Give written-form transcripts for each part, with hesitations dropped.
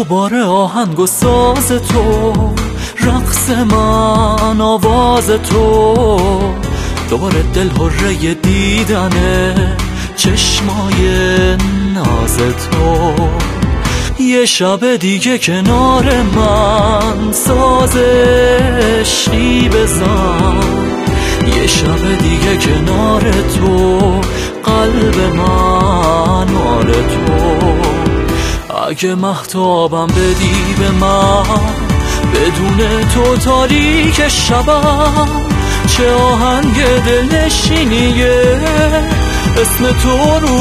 دوباره آهنگ و ساز تو، رقص من آواز تو، دوباره دل هره دیدن چشمای ناز تو. یه شب دیگه کنار من ساز عشقی بزن، یه شب دیگه کنار تو قلب من مال تو. اگه مهتابم بدی به من بدون تو تاریک شبم، چه آهنگ دلنشینیه اسم تو رو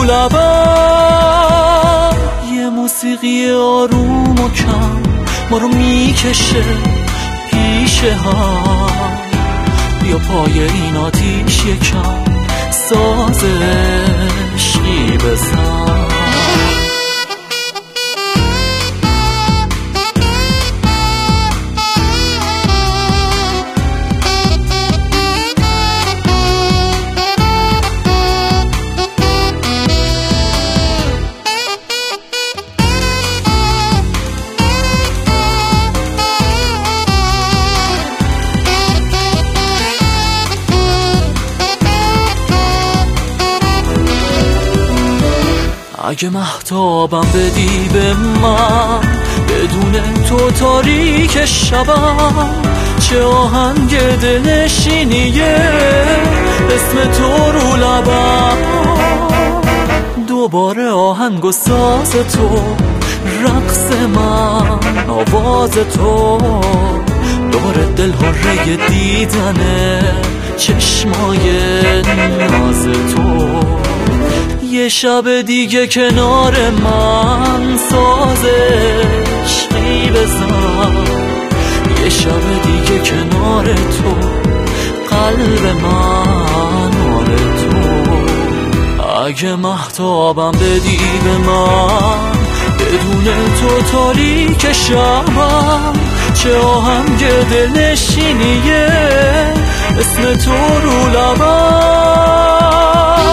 لبم. یه موسیقی آروم و کم ما رو میکشه پیش هم، بیا پای این آتیش یکم ساز عشقی بزن. اگه مهتابم بدی به من بدون تو تاریک شبم، چه آهنگ دلنشینیه اسم تو رو لبم. دوباره آهنگ و ساز تو، رقص من آواز تو، دوباره دل هره دیدن چشمای ناز تو. یه شب دیگه کنار من ساز عشقی بزن، یه شب دیگه کنار تو قلب من مال تو. اگه مهتابم بدی به من بدون تو تاریک شبم، چه آهنگ دلنشینیه اسم تو رو لبم.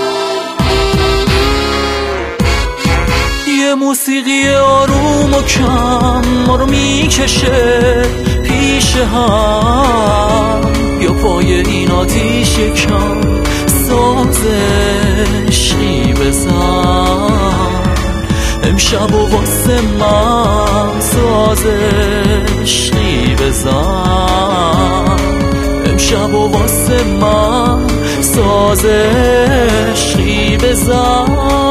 یه موسیقی آروم و کم ما رو میکشه پیش هم، یا پای این آتیش یکم ساز عشقی بزن. امشب و واسه من ساز عشقی بزن، امشب و واسه من ساز عشقی بزن.